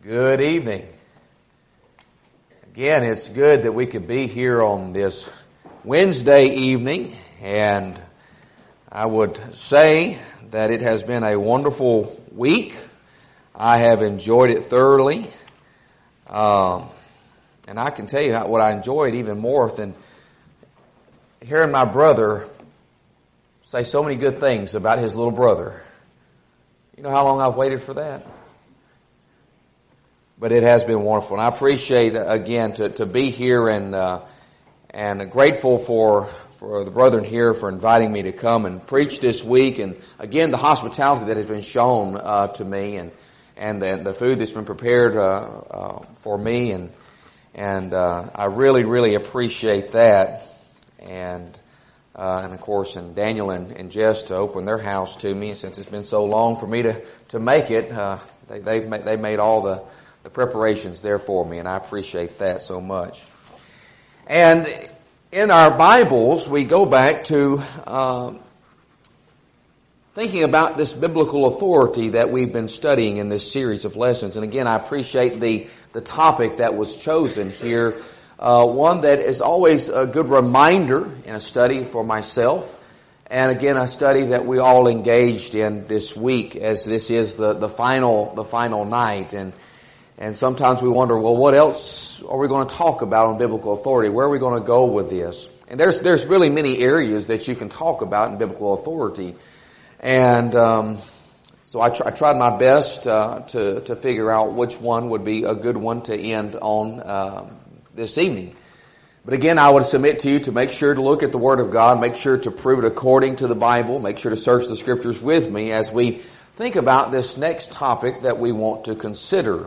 Good evening. Again, it's good that we could be here on this Wednesday evening, and I would say that it has been a wonderful week. I have enjoyed it thoroughly, and I can tell you what I enjoyed even more than hearing my brother say so many good things about his little brother. You know how long I've waited for that? But it has been wonderful, and I appreciate again to be here and grateful for the brethren here for inviting me to come and preach this week, and again the hospitality that has been shown to me, and the food that's been prepared for me, and I really appreciate that, and of course, and Daniel and Jess to open their house to me, since it's been so long for me to make it. They made all the preparations there for me, and I appreciate that so much. And in our Bibles, we go back to thinking about this biblical authority that we've been studying in this series of lessons. And again, I appreciate the topic that was chosen here, one that is always a good reminder in a study for myself, and again, a study that we all engaged in this week, as this is the final night. And sometimes we wonder, well, what else are we going to talk about on biblical authority? Where are we going to go with this? And there's really many areas that you can talk about in biblical authority. And so I tried my best to figure out which one would be a good one to end on this evening. But again, I would submit to you to make sure to look at the Word of God, make sure to prove it according to the Bible, make sure to search the Scriptures with me as we think about this next topic that we want to consider.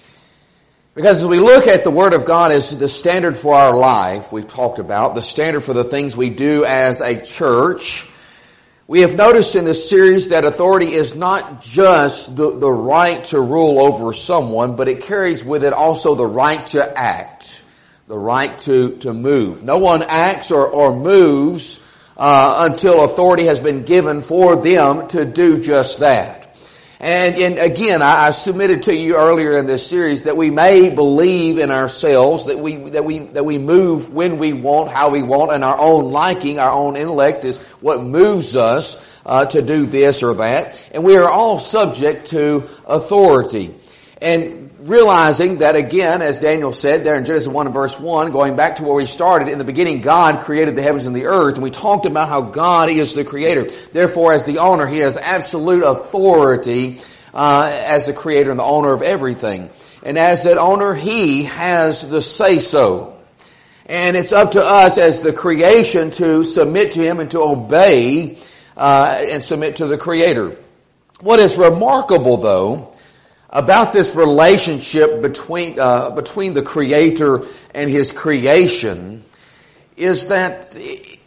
Because as we look at the Word of God as the standard for our life, we've talked about, the standard for the things we do as a church, we have noticed in this series that authority is not just the right to rule over someone, but it carries with it also the right to act, the right to move. No one acts or moves until authority has been given for them to do just that. And again, I submitted to you earlier in this series that we may believe in ourselves, that we move when we want, how we want, and our own liking, our own intellect is what moves us to do this or that. And we are all subject to authority. And realizing that, again, as Daniel said there in Genesis 1 and verse 1, going back to where we started, in the beginning God created the heavens and the earth, and we talked about how God is the creator. Therefore, as the owner, He has absolute authority as the creator and the owner of everything. And as that owner, He has the say-so. And it's up to us as the creation to submit to Him and to obey and submit to the Creator. What is remarkable, though, about this relationship between the Creator and His creation is that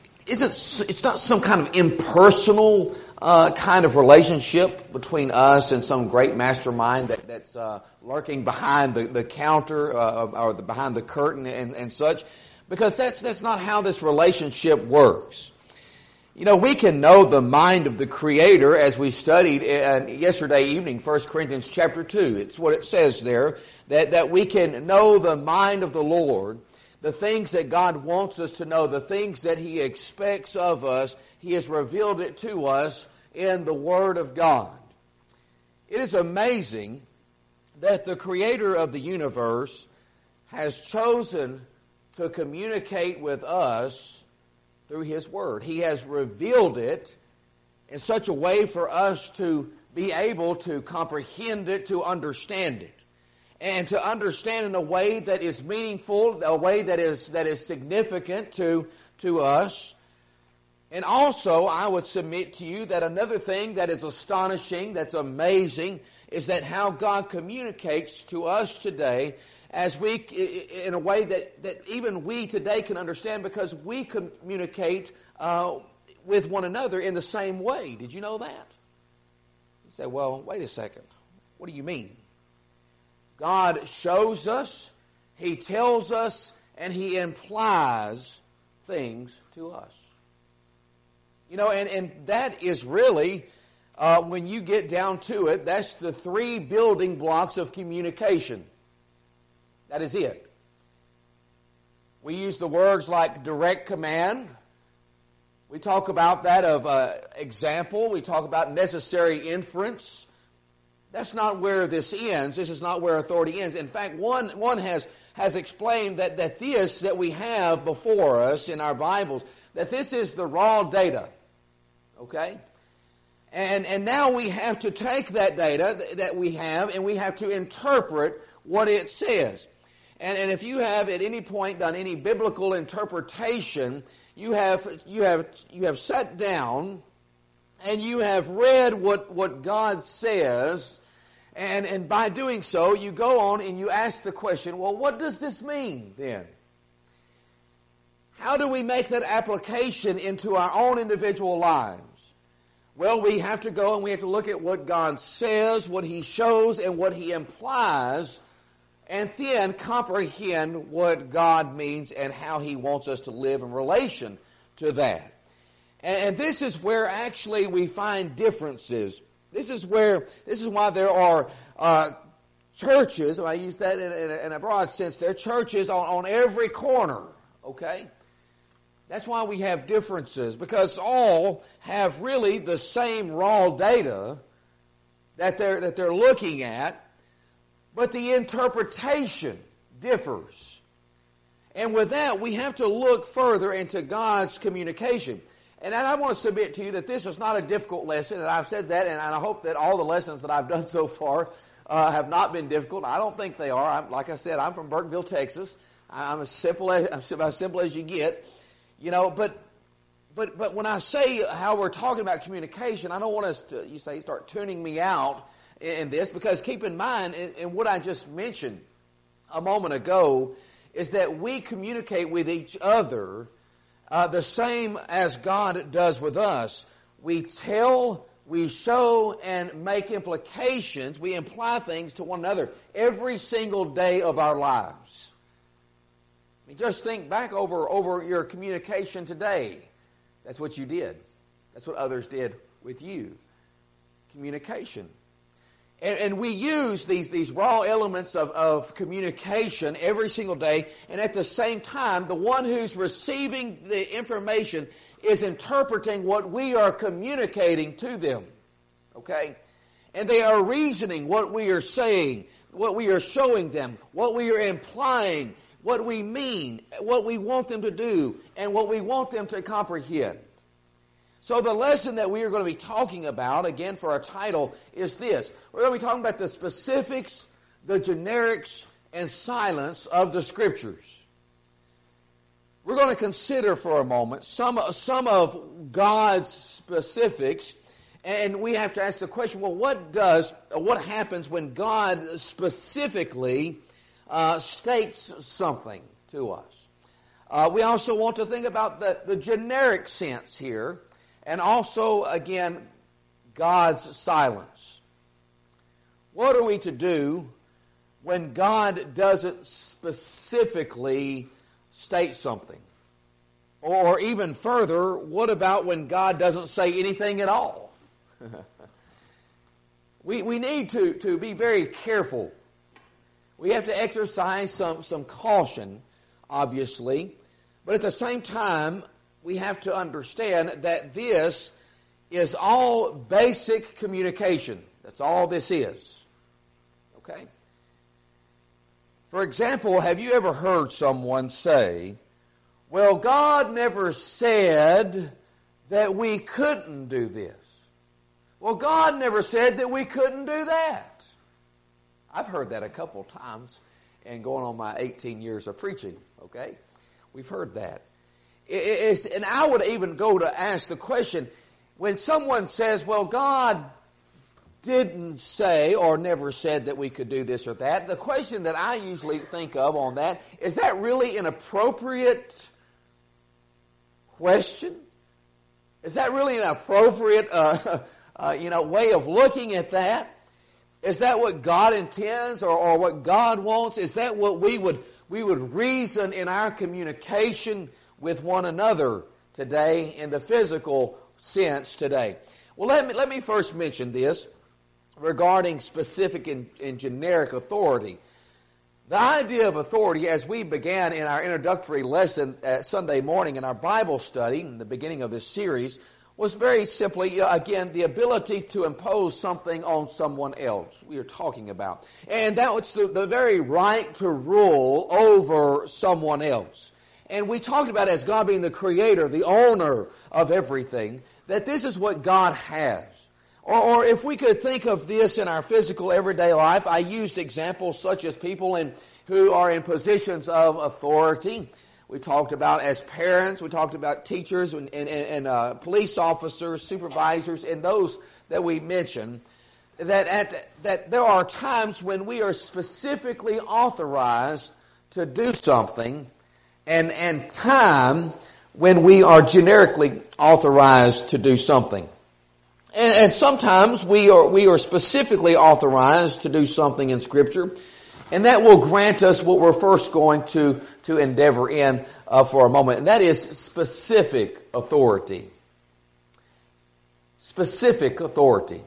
it's not some kind of impersonal kind of relationship between us and some great mastermind that's lurking behind the counter or behind the curtain and such, because that's not how this relationship works. You know, we can know the mind of the Creator as we studied yesterday evening, 1 Corinthians chapter 2. It's what it says there, that we can know the mind of the Lord, the things that God wants us to know, the things that He expects of us. He has revealed it to us in the Word of God. It is amazing that the Creator of the universe has chosen to communicate with us through His Word. He has revealed it in such a way for us to be able to comprehend it, to understand it. And to understand in a way that is meaningful, a way that is significant to us. And also, I would submit to you that another thing that is astonishing, that's amazing, is that how God communicates to us today as we, in a way that even we today can understand, because we communicate with one another in the same way. Did you know that? You say, well, wait a second. What do you mean? God shows us, He tells us, and He implies things to us. You know, and that is really when you get down to it, that's the three building blocks of communication. That is it. We use the words like direct command. We talk about that of example. We talk about necessary inference. That's not where this ends. This is not where authority ends. In fact, one has explained that this that we have before us in our Bibles, that this is the raw data. Okay? And now we have to take that data that we have and we have to interpret what it says. And if you have at any point done any biblical interpretation, you have sat down and you have read what God says, and by doing so, you go on and you ask the question, well, what does this mean then? How do we make that application into our own individual lives? Well, we have to go and we have to look at what God says, what He shows, and what He implies, and then comprehend what God means and how He wants us to live in relation to that. And this is where actually we find differences. This is why there are churches, I use that in a broad sense, there are churches on every corner, okay? That's why we have differences, because all have really the same raw data that they're looking at, but the interpretation differs. And with that, we have to look further into God's communication. And I want to submit to you that this is not a difficult lesson, and I've said that, and I hope that all the lessons that I've done so far have not been difficult. I don't think they are. Like I said, I'm from Burtonville, Texas. I'm as simple as you get. You know, but when I say how we're talking about communication, I don't want us to, start tuning me out in this, because keep in mind, in what I just mentioned a moment ago, is that we communicate with each other the same as God does with us. We tell, we show, and make implications. We imply things to one another every single day of our lives. I mean, just think back over your communication today. That's what you did. That's what others did with you. Communication. And we use these raw elements of communication every single day, and at the same time, the one who's receiving the information is interpreting what we are communicating to them. Okay? And they are reasoning what we are saying, what we are showing them, what we are implying, what we mean, what we want them to do, and what we want them to comprehend. So the lesson that we are going to be talking about, again for our title, is this. We're going to be talking about the specifics, the generics, and silence of the Scriptures. We're going to consider for a moment some of God's specifics, and we have to ask the question, well, what happens when God specifically states something to us? We also want to think about the generic sense here, and also, again, God's silence. What are we to do when God doesn't specifically state something? Or even further, what about when God doesn't say anything at all? We need to be very careful. We have to exercise some caution, obviously, but at the same time, we have to understand that this is all basic communication. That's all this is. Okay? For example, have you ever heard someone say, well, God never said that we couldn't do this. Well, God never said that we couldn't do that. I've heard that a couple times and going on my 18 years of preaching. Okay? We've heard that. And I would even go to ask the question, when someone says, well, God didn't say or never said that we could do this or that, the question that I usually think of on that, is that really an appropriate question? Is that really an appropriate way of looking at that? Is that what God intends or what God wants? Is that what we would reason in our communication with one another today in the physical sense today? Well, let me first mention this regarding specific and generic authority. The idea of authority, as we began in our introductory lesson at Sunday morning in our Bible study, in the beginning of this series, was very simply, again, the ability to impose something on someone else we are talking about. And that was the very right to rule over someone else. And we talked about, as God being the creator, the owner of everything, that this is what God has. Or if we could think of this in our physical everyday life, I used examples such as people who are in positions of authority. We talked about as parents, we talked about teachers and police officers, supervisors, and those that we mentioned, that there are times when we are specifically authorized to do something, and time when we are generically authorized to do something. And sometimes we are specifically authorized to do something in Scripture, and that will grant us what we're first going to endeavor in for a moment, and that is specific authority. Specific authority.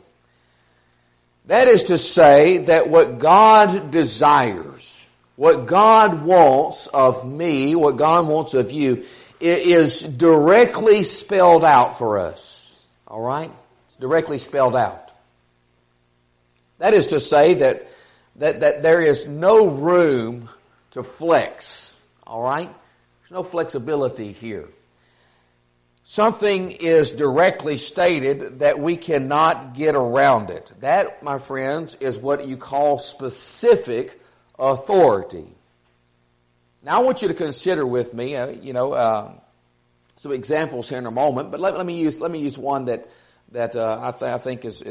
That is to say that what God desires, what God wants of me, what God wants of you, is directly spelled out for us. All right? Directly spelled out. That is to say that there is no room to flex. All right? There's no flexibility here. Something is directly stated that we cannot get around it. That, my friends, is what you call specific authority. Now I want you to consider with me, some examples here in a moment, but let me use one that I think is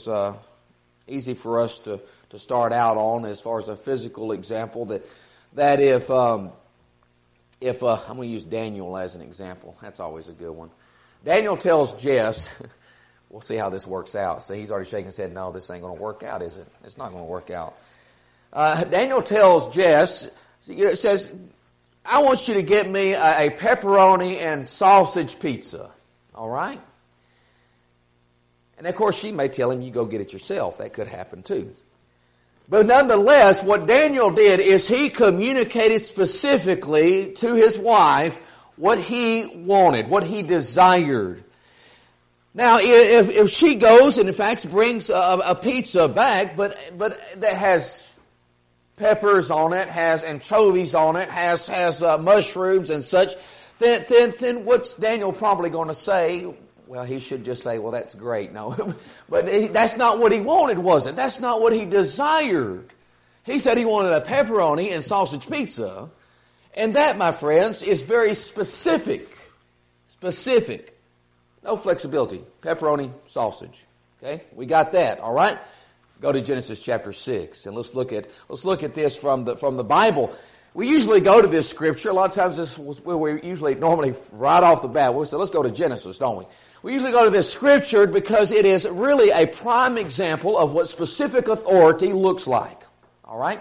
easy for us to start out on as far as a physical example. That if I'm going to use Daniel as an example. That's always a good one. Daniel tells Jess, we'll see how this works out. So he's already shaking his head, no, this ain't going to work out, is it? It's not going to work out. Daniel tells Jess, says, I want you to get me a pepperoni and sausage pizza. All right? And of course, she may tell him, you go get it yourself. That could happen too. But nonetheless, what Daniel did is he communicated specifically to his wife what he wanted, what he desired. Now, if she goes and in fact brings a pizza back, but that has peppers on it, has anchovies on it, has mushrooms and such, then what's Daniel probably going to say? Well, he should just say, well, that's great. No, but that's not what he wanted, was it? That's not what he desired. He said he wanted a pepperoni and sausage pizza. And that, my friends, is very specific. Specific. No flexibility. Pepperoni, sausage. Okay? We got that, all right? Go to Genesis chapter 6 and let's look at this from the Bible. We usually go to this scripture. A lot of times this is where we usually normally right off the bat. We say, let's go to Genesis, don't we? We usually go to this scripture because it is really a prime example of what specific authority looks like. All right?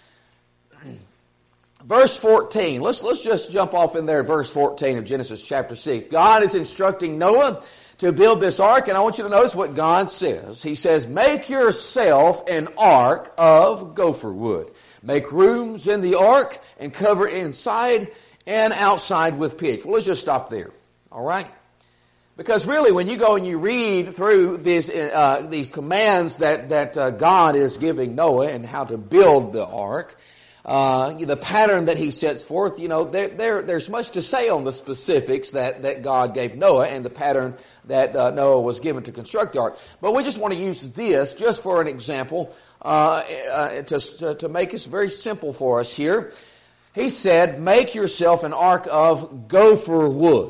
Verse 14. Let's just jump off in there, verse 14 of Genesis chapter 6. God is instructing Noah to build this ark, and I want you to notice what God says. He says, make yourself an ark of gopher wood. Make rooms in the ark and cover inside and outside with pitch. Well, let's just stop there. All right? Because really, when you go and you read through these commands that God is giving Noah and how to build the ark, the pattern that he sets forth, there's much to say on the specifics that God gave Noah and the pattern that Noah was given to construct the ark. But we just want to use this just for an example to make this very simple for us here. He said, make yourself an ark of gopher wood.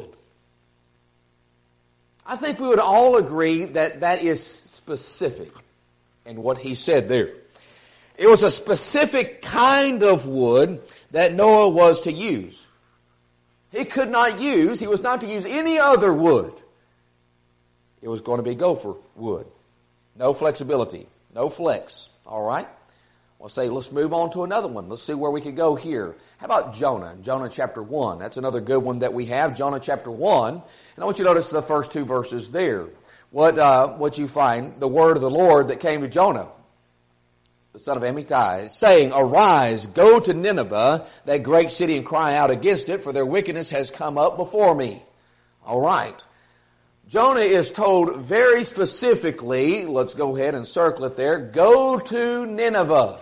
I think we would all agree that is specific in what he said there. It was a specific kind of wood that Noah was to use. He was not to use any other wood. It was going to be gopher wood. No flexibility. No flex. All right? We'll say, let's move on to another one. Let's see where we could go here. How about Jonah? Jonah chapter 1. That's another good one that we have. Jonah chapter 1. And I want you to notice the first two verses there. what you find, the word of the Lord that came to Jonah, the son of Amittai, saying, "Arise, go to Nineveh, that great city, and cry out against it, for their wickedness has come up before me." All right. Jonah is told very specifically, let's go ahead and circle it there, go to Nineveh.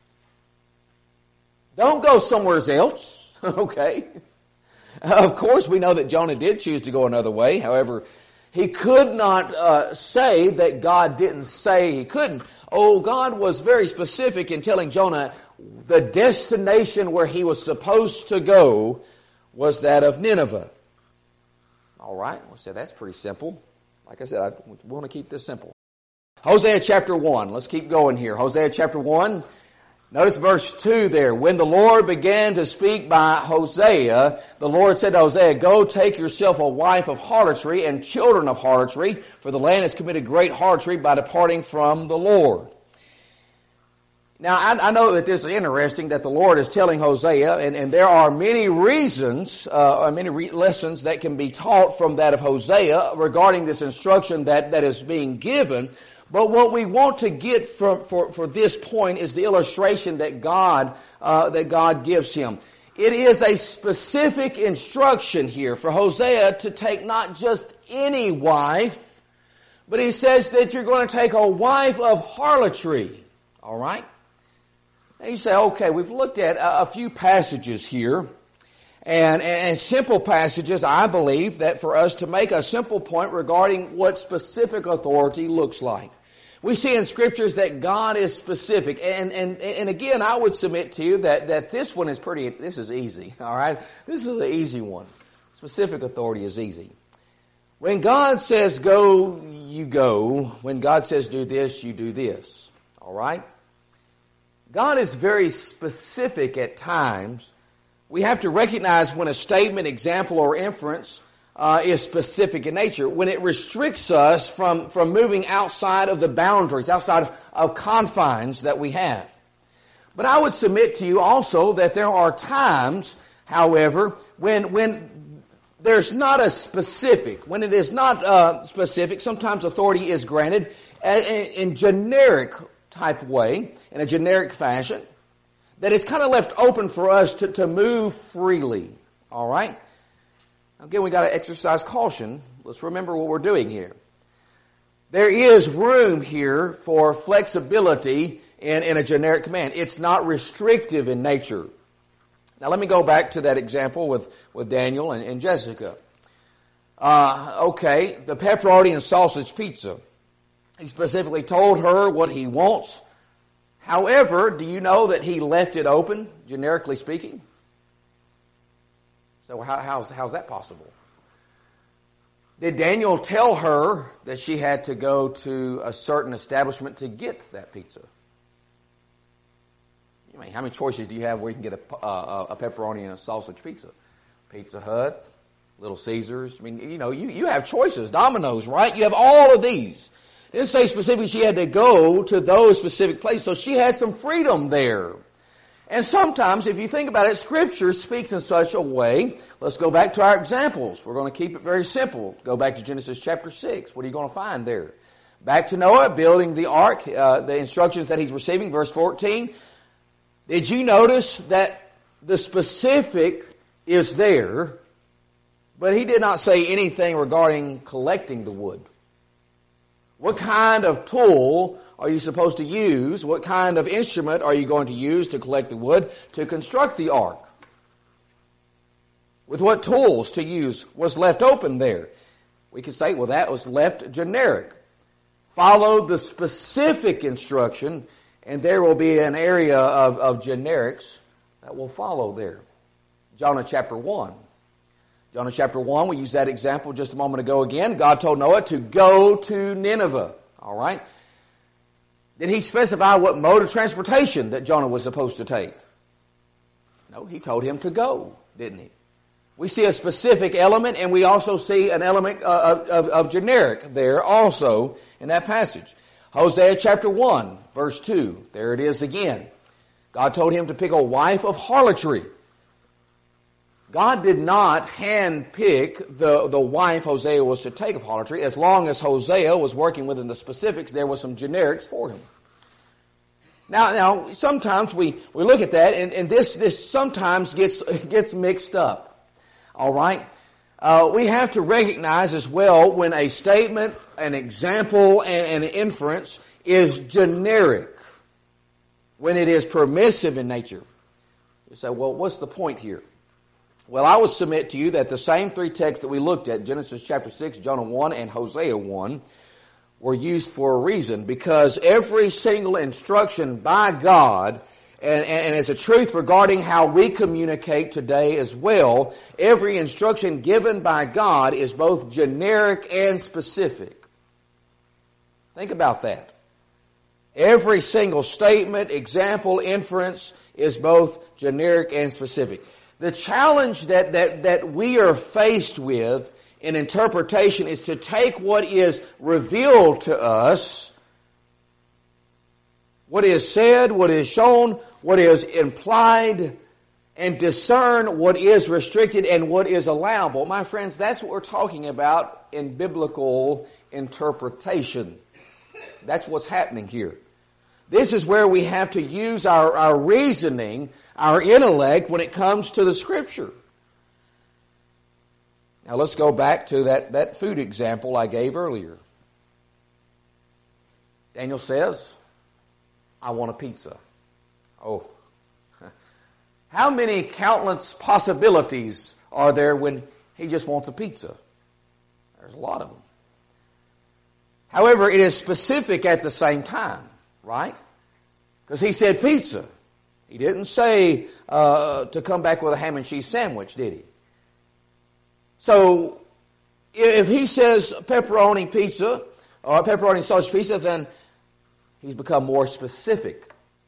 Don't go somewhere else, okay? Of course, we know that Jonah did choose to go another way. However, he could not say that God didn't say he couldn't. Oh, God was very specific in telling Jonah the destination where he was supposed to go was that of Nineveh. All right, so that's pretty simple. Like I said, I want to keep this simple. Hosea chapter 1. Let's keep going here. Hosea chapter 1. Notice verse 2 there. When the Lord began to speak by Hosea, the Lord said to Hosea, "Go take yourself a wife of harlotry and children of harlotry, for the land has committed great harlotry by departing from the Lord." Now, I know that this is interesting that the Lord is telling Hosea, and there are many reasons, lessons that can be taught from that of Hosea regarding this instruction that is being given. But what we want to get for this point is the illustration that God gives him. It is a specific instruction here for Hosea to take not just any wife, but he says that you're going to take a wife of harlotry. All right? And you say, okay, we've looked at a few passages here, and simple passages, I believe, that for us to make a simple point regarding what specific authority looks like. We see in Scriptures that God is specific, and again, I would submit to you that this one is this is easy, all right? This is an easy one. Specific authority is easy. When God says go, you go. When God says do this, you do this, all right? God is very specific at times. We have to recognize when a statement, example, or inference is specific in nature, when it restricts us from moving outside of the boundaries, outside of confines that we have. But I would submit to you also that there are times, however, when there's not a specific, when it is not specific, sometimes authority is granted in generic type way, in a generic fashion, that it's kind of left open for us to move freely. All right? Again, we got to exercise caution. Let's remember what we're doing here. There is room here for flexibility in a generic command. It's not restrictive in nature. Now let me go back to that example with Daniel and Jessica. Okay, the pepperoni and sausage pizza. He specifically told her what he wants. However, do you know that he left it open, generically speaking? So how's that possible? Did Daniel tell her that she had to go to a certain establishment to get that pizza? I mean, how many choices do you have where you can get a pepperoni and a sausage pizza? Pizza Hut, Little Caesars. I mean, you have choices. Domino's, right? You have all of these. It didn't say specifically she had to go to those specific places, so she had some freedom there. And sometimes, if you think about it, Scripture speaks in such a way. Let's go back to our examples. We're going to keep it very simple. Go back to Genesis chapter 6. What are you going to find there? Back to Noah building the ark, the instructions that he's receiving, verse 14. Did you notice that the specific is there, but he did not say anything regarding collecting the wood? What kind of tool are you supposed to use? What kind of instrument are you going to use to collect the wood to construct the ark? With what tools to use was left open there? We could say, well, that was left generic. Follow the specific instruction, and there will be an area of generics that will follow there. Jonah chapter 1. Jonah chapter 1, we used that example just a moment ago again. God told Noah to go to Nineveh. All right? Did he specify what mode of transportation that Jonah was supposed to take? No, he told him to go, didn't he? We see a specific element, and we also see an element of generic there also in that passage. Hosea chapter 1, verse 2. There it is again. God told him to pick a wife of harlotry. God did not handpick the wife Hosea was to take of harlotry. As long as Hosea was working within the specifics, there were some generics for him. Now, sometimes we look at that, and this sometimes gets mixed up. All right? We have to recognize as well when a statement, an example, and an inference is generic, when it is permissive in nature. You say, well, what's the point here? Well, I would submit to you that the same three texts that we looked at, Genesis chapter 6, Jonah 1, and Hosea 1, were used for a reason, because every single instruction by God, and as a truth regarding how we communicate today as well, every instruction given by God is both generic and specific. Think about that. Every single statement, example, inference is both generic and specific. The challenge that we are faced with in interpretation is to take what is revealed to us, what is said, what is shown, what is implied, and discern what is restricted and what is allowable. My friends, that's what we're talking about in biblical interpretation. That's what's happening here. This is where we have to use our reasoning, our intellect, when it comes to the Scripture. Now let's go back to that food example I gave earlier. Daniel says, I want a pizza. Oh, how many countless possibilities are there when he just wants a pizza? There's a lot of them. However, it is specific at the same time, right? Because he said pizza. He didn't say to come back with a ham and cheese sandwich, did he? So, if he says pepperoni pizza, or pepperoni sausage pizza, then he's become more specific.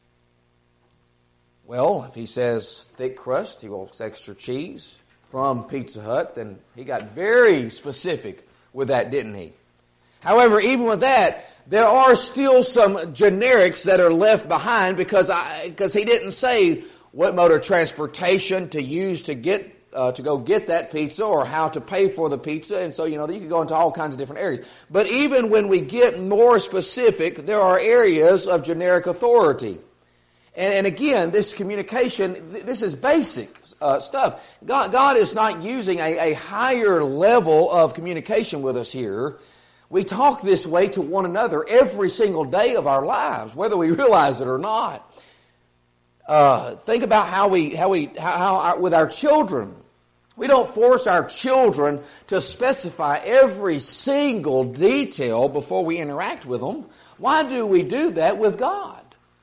Well, if he says thick crust, he wants extra cheese from Pizza Hut, then he got very specific with that, didn't he? However, even with that, there are still some generics that are left behind because he didn't say what mode of transportation to use to go get that pizza or how to pay for the pizza. And so, you could go into all kinds of different areas. But even when we get more specific, there are areas of generic authority. And again, this communication, this is basic stuff. God is not using a higher level of communication with us here. We talk this way to one another every single day of our lives, whether we realize it or not. Think about how with our children. We don't force our children to specify every single detail before we interact with them. Why do we do that with God?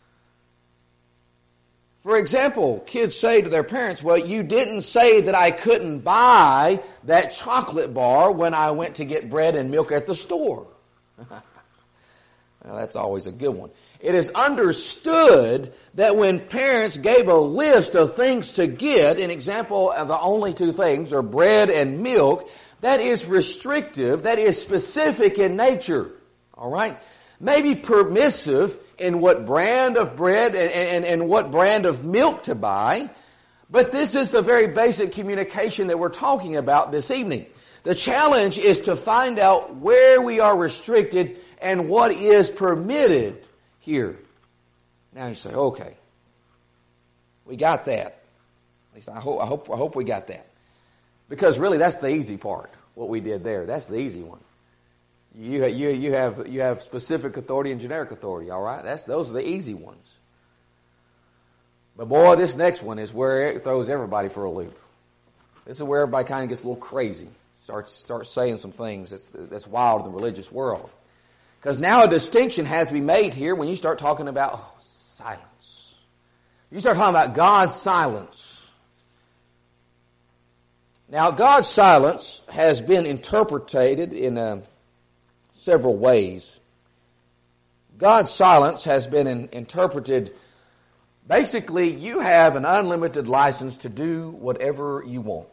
For example, kids say to their parents, well, you didn't say that I couldn't buy that chocolate bar when I went to get bread and milk at the store. Well, that's always a good one. It is understood that when parents gave a list of things to get, an example of the only two things are bread and milk, that is restrictive, that is specific in nature. All right? Maybe permissive in what brand of bread and what brand of milk to buy, but this is the very basic communication that we're talking about this evening. The challenge is to find out where we are restricted and what is permitted here. Now you say, okay, we got that. At least I hope we got that. Because really that's the easy part, what we did there. That's the easy one. You have specific authority and generic authority, all right? Those are the easy ones. But boy, this next one is where it throws everybody for a loop. This is where everybody kind of gets a little crazy. Starts saying some things that's wild in the religious world. Because now a distinction has to be made here when you start talking about silence. You start talking about God's silence. Now, God's silence has been interpreted in several ways. God's silence has been interpreted, basically, you have an unlimited license to do whatever you want.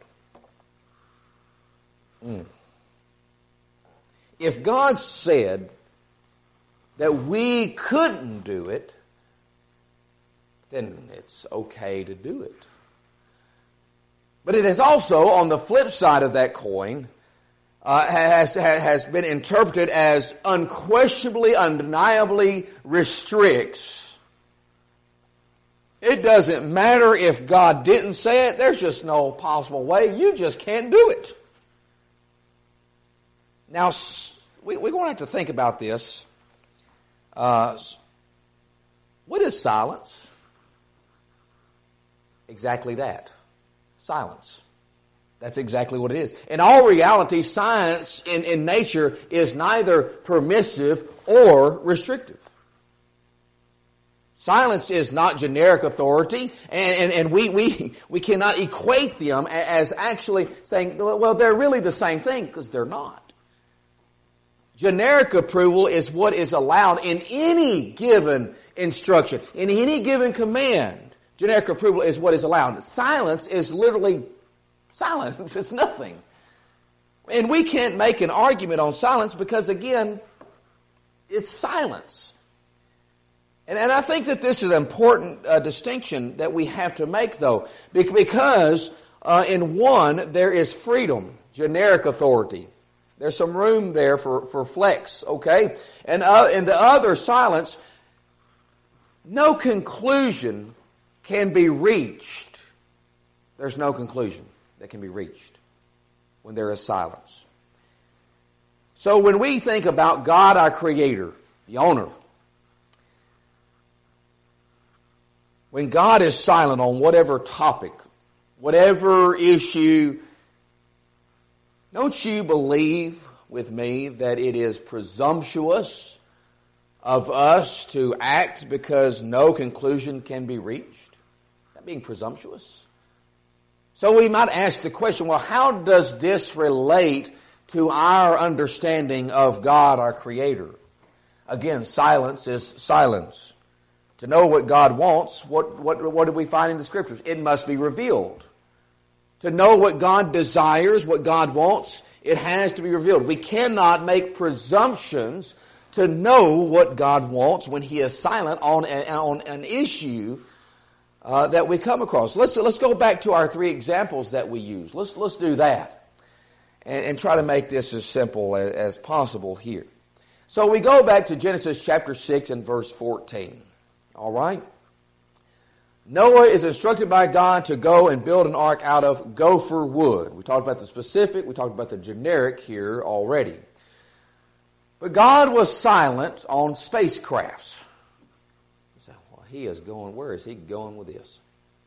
If God said that we couldn't do it, then it's okay to do it. But it is also, on the flip side of that coin, has been interpreted as unquestionably, undeniably restricts. It doesn't matter if God didn't say it. There's just no possible way. You just can't do it. Now, we're going to have to think about this. What is silence? Exactly that. Silence. That's exactly what it is. In all reality, science in nature is neither permissive or restrictive. Silence is not generic authority, and we cannot equate them as actually saying, well, they're really the same thing, because they're not. Generic approval is what is allowed in any given instruction, in any given command. Generic approval is what is allowed. Silence is literally silence. It's nothing. And we can't make an argument on silence because, again, it's silence. And I think that this is an important distinction that we have to make, though, because in one, there is freedom, generic authority. There's some room there for flex, okay? And in the other, silence, no conclusion can be reached. There's no conclusion that can be reached when there is silence. So when we think about God, our Creator, the owner, when God is silent on whatever topic, whatever issue, don't you believe with me that it is presumptuous of us to act because no conclusion can be reached? That being presumptuous. So we might ask the question, well, how does this relate to our understanding of God, our Creator? Again, silence is silence. To know what God wants, what do we find in the Scriptures? It must be revealed. To know what God desires, what God wants, it has to be revealed. We cannot make presumptions to know what God wants when He is silent on an issue that we come across. Let's go back to our three examples that we use. Let's do that and try to make this as simple as possible here. So we go back to Genesis chapter 6 and verse 14. All right? Noah is instructed by God to go and build an ark out of gopher wood. We talked about the specific, we talked about the generic here already. But God was silent on spacecrafts. You say, well, he is going, where is he going with this?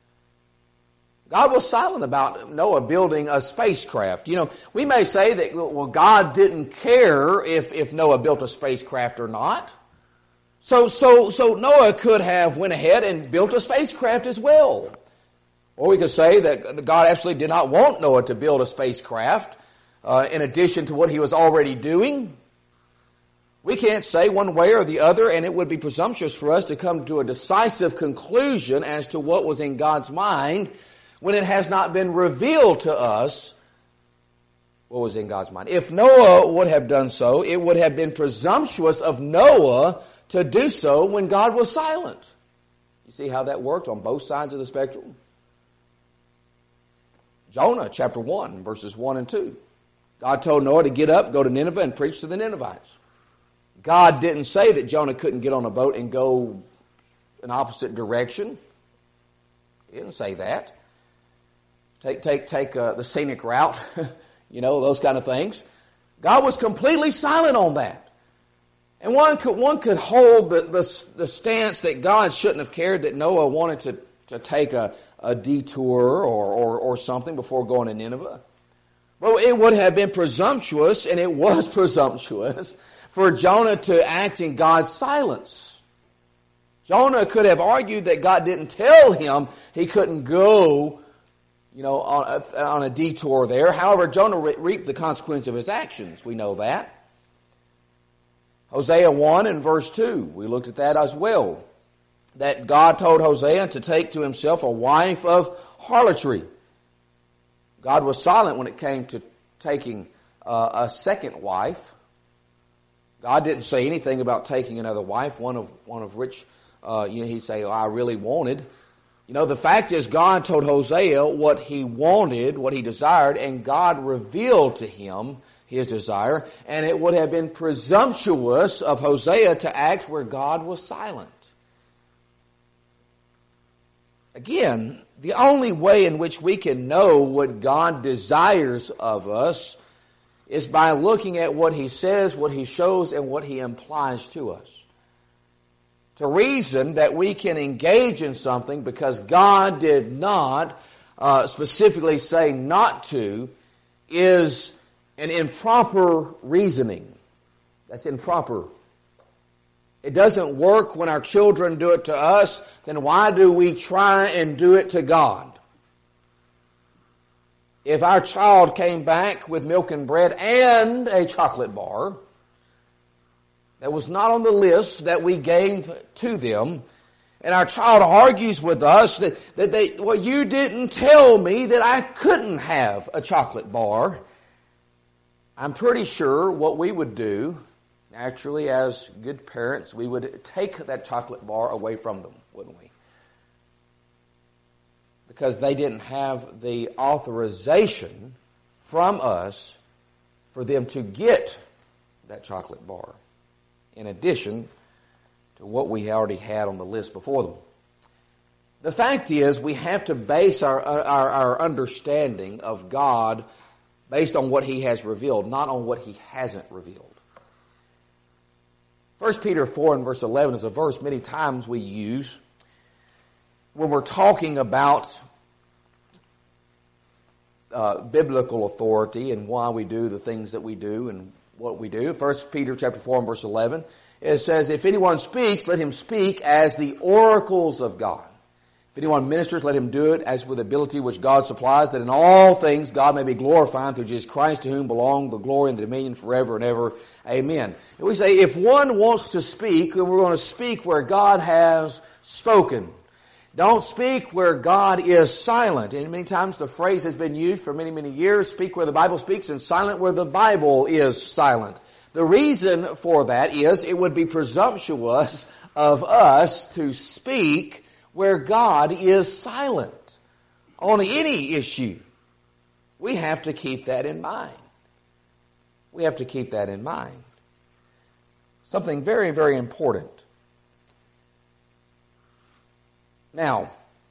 God was silent about Noah building a spacecraft. You know, we may say that, well, God didn't care if Noah built a spacecraft or not. So Noah could have went ahead and built a spacecraft as well. Or we could say that God absolutely did not want Noah to build a spacecraft in addition to what he was already doing. We can't say one way or the other, and it would be presumptuous for us to come to a decisive conclusion as to what was in God's mind when it has not been revealed to us what was in God's mind. If Noah would have done so, it would have been presumptuous of Noah to do so when God was silent. You see how that worked on both sides of the spectrum? Jonah chapter 1, verses 1 and 2. God told Noah to get up, go to Nineveh, and preach to the Ninevites. God didn't say that Jonah couldn't get on a boat and go an opposite direction. He didn't say that. Take the scenic route, those kind of things. God was completely silent on that. And one could hold the stance that God shouldn't have cared that Noah wanted to take a detour or something before going to Nineveh. Well, it would have been presumptuous, and it was presumptuous, for Jonah to act in God's silence. Jonah could have argued that God didn't tell him he couldn't go, on a detour there. However, Jonah reaped the consequence of his actions. We know that. Hosea 1 and verse 2, we looked at that as well. That God told Hosea to take to himself a wife of harlotry. God was silent when it came to taking a second wife. God didn't say anything about taking another wife, one of which he say, I really wanted. You know, the fact is God told Hosea what he wanted, what he desired, and God revealed to him his desire, and it would have been presumptuous of Hosea to act where God was silent. Again, the only way in which we can know what God desires of us is by looking at what he says, what he shows, and what he implies to us. To reason that we can engage in something because God did not specifically say not to is an improper reasoning. That's improper. It doesn't work when our children do it to us, then why do we try and do it to God? If our child came back with milk and bread and a chocolate bar that was not on the list that we gave to them, and our child argues with us well, you didn't tell me that I couldn't have a chocolate bar, I'm pretty sure what we would do, naturally as good parents, we would take that chocolate bar away from them, wouldn't we? Because they didn't have the authorization from us for them to get that chocolate bar, in addition to what we already had on the list before them. The fact is, we have to base our understanding of God based on what he has revealed, not on what he hasn't revealed. 1 Peter 4 and verse 11 is a verse many times we use when we're talking about biblical authority and why we do the things that we do and what we do. 1 Peter chapter 4 and verse 11, it says, if anyone speaks, let him speak as the oracles of God. If anyone ministers, let him do it as with ability which God supplies, that in all things God may be glorified through Jesus Christ, to whom belong the glory and the dominion forever and ever. Amen. And we say, if one wants to speak, then we're going to speak where God has spoken. Don't speak where God is silent. And many times the phrase has been used for many, many years, speak where the Bible speaks and silent where the Bible is silent. The reason for that is it would be presumptuous of us to speak where God is silent on any issue. We have to keep that in mind. We have to keep that in mind. Something very, very important. Now,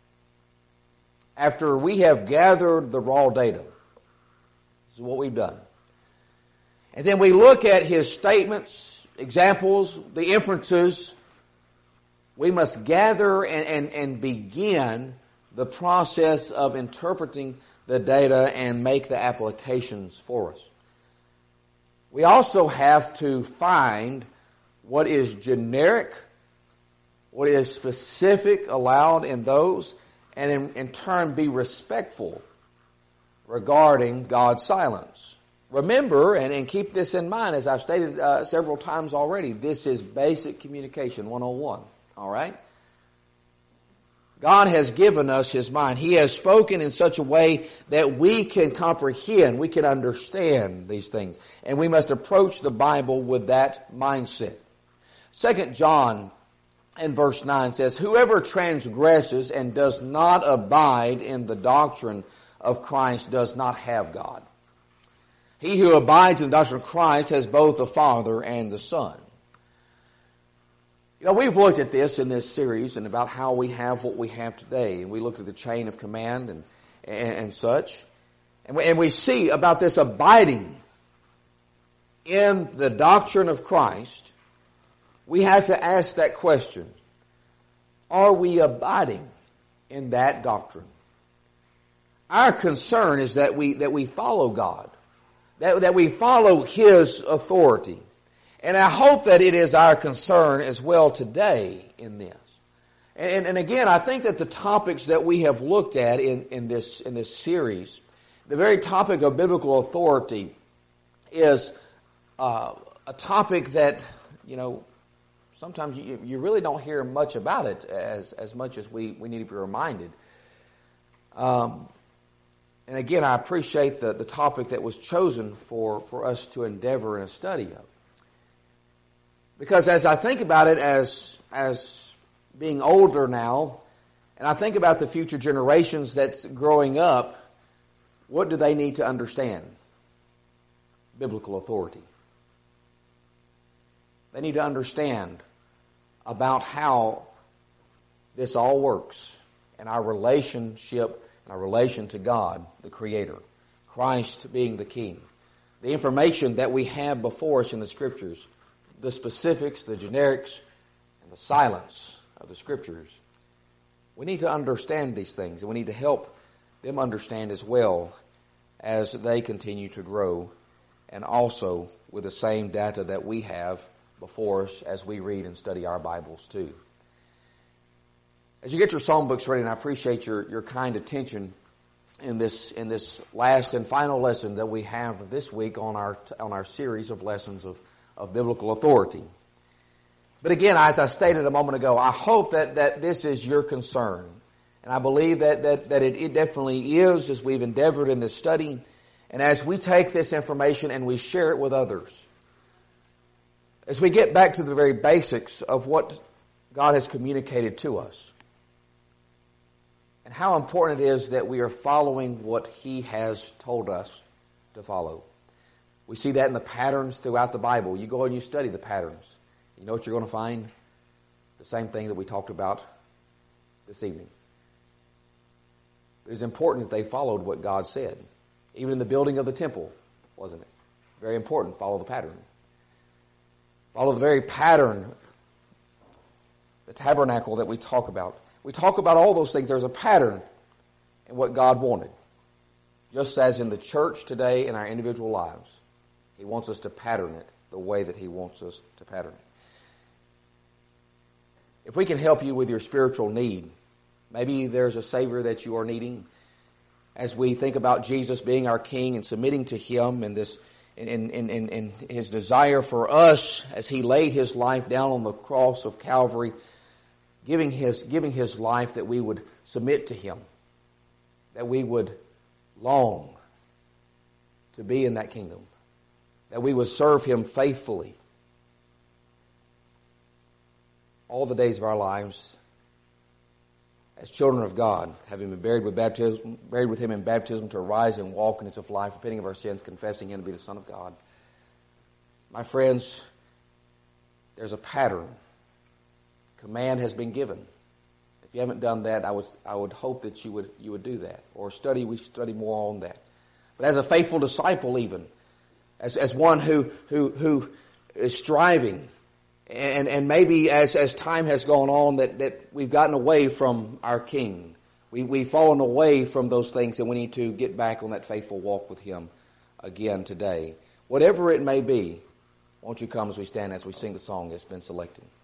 after we have gathered the raw data, this is what we've done. And then we look at his statements, examples, the inferences. We must gather and begin the process of interpreting the data and make the applications for us. We also have to find what is generic, what is specific allowed in those, and in turn be respectful regarding God's silence. Remember, and keep this in mind, as I've stated several times already, this is basic communication 101. All right? God has given us his mind. He has spoken in such a way that we can comprehend, we can understand these things. And we must approach the Bible with that mindset. 2 John in verse 9 says, whoever transgresses and does not abide in the doctrine of Christ does not have God. He who abides in the doctrine of Christ has both the Father and the Son. You know, we've looked at this in this series and about how we have what we have today. And we looked at the chain of command and such. And we see about this abiding in the doctrine of Christ. We have to ask that question. Are we abiding in that doctrine? Our concern is that we follow God. That we follow his authority. And I hope that it is our concern as well today in this. And again, I think that the topics that we have looked at in this series, the very topic of biblical authority is a topic that, you know, sometimes you really don't hear much about it as much as we need to be reminded. And again, I appreciate the topic that was chosen for us to endeavor in a study of. Because as I think about it as being older now, And I think about the future generations that's growing up. What do they need to understand? Biblical authority. They need to understand about how this all works and our relationship and our relation to God, the Creator, Christ being the King. The information that we have before us in the Scriptures, the specifics, the generics, and the silence of the Scriptures. We need to understand these things, and we need to help them understand as well as they continue to grow, and also with the same data that we have before us as we read and study our Bibles too. As you get your psalm books ready, and I appreciate your kind attention in this last and final lesson that we have this week on our series of lessons of biblical authority. But again, as I stated a moment ago, I hope that this is your concern. And I believe that it definitely is as we've endeavored in this study. And as we take this information and we share it with others. As we get back to the very basics of what God has communicated to us. And how important it is that we are following what He has told us to follow. We see that in the patterns throughout the Bible. You go and you study the patterns. You know what you're going to find? The same thing that we talked about this evening. It is important that they followed what God said. Even in the building of the temple, wasn't it? Very important. Follow the pattern. Follow the very pattern, the tabernacle that we talk about. We talk about all those things. There's a pattern in what God wanted. Just as in the church today in our individual lives. He wants us to pattern it the way that He wants us to pattern it. If we can help you with your spiritual need, maybe there's a Savior that you are needing. As we think about Jesus being our King and submitting to Him and this in His desire for us as He laid His life down on the cross of Calvary, giving his life that we would submit to Him, that we would long to be in that kingdom, that we would serve Him faithfully all the days of our lives as children of God, having been buried with Him in baptism, to arise and walk in His of life, repenting of our sins, confessing Him to be the Son of God. My friends, there's a pattern. Command has been given. If you haven't done that, I would hope that you would do that, or we study more on that. But as a faithful disciple, even as one who is striving, and maybe as time has gone on, that we've gotten away from our King, we've fallen away from those things, and we need to get back on that faithful walk with Him again today. Whatever it may be, won't you come as we stand as we sing the song that's been selected.